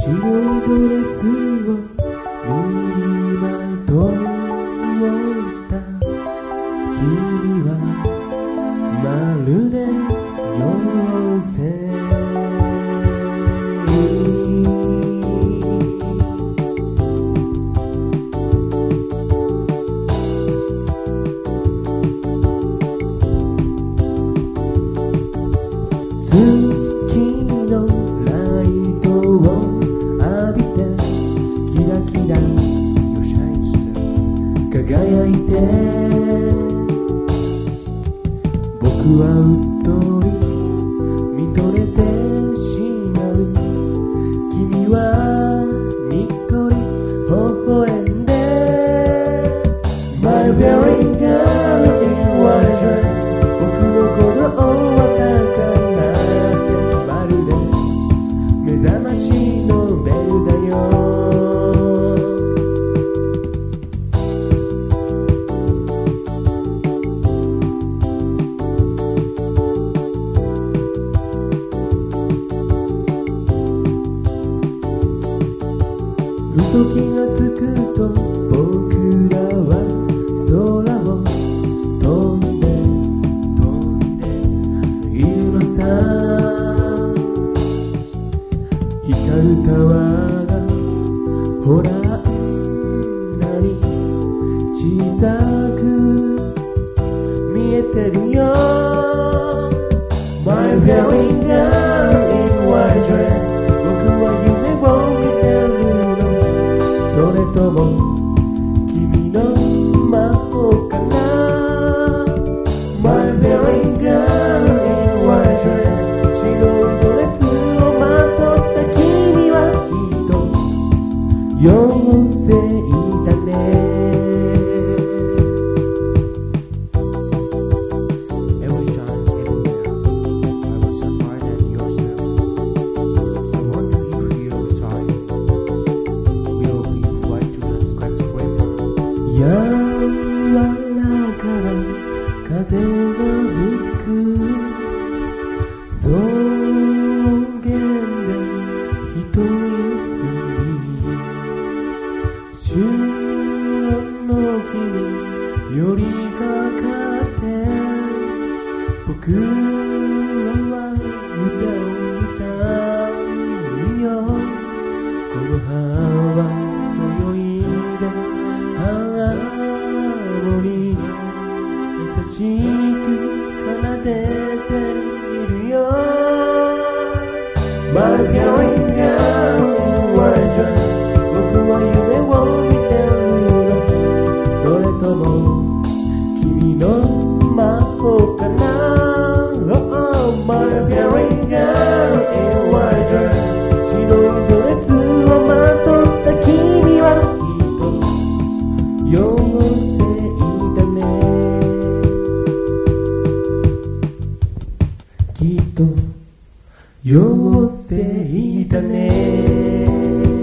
白いドレスを身にまとい置いた君はまるで妖精。月のライトを浴びてキラキラ輝いて僕はうっとり見とれてしまう。君はにっこり微笑んで My very girl in white dress 僕の鼓動は高くまるで目覚ましのベルだよ。ふと気がつくと僕らは空を飛んでいるのさ。光るタワーがほらあんなに小さく見えてるよ。 My very girl in white dress 僕は夢を見てるの。それとも君の魔法かな。 My very girl in white dress 白いドレスをまとった君はきっと妖精だね。Every time, everywhere, I was surprised at yourself. I wonder if you're sorry. Will be fly to the skyscraper. 柔らかな風が吹く草原で一休み。春の日に寄りかかって僕は歌を歌うよ。この葉はそよいでハーモニー優しく奏でているよ。 My very girl in white dress 僕は夢を見てるの。それとも君の魔法かな。 Oh, my very girl in white dress 白いドレスをまとった君はきっと妖精だね。きっと妖精だね。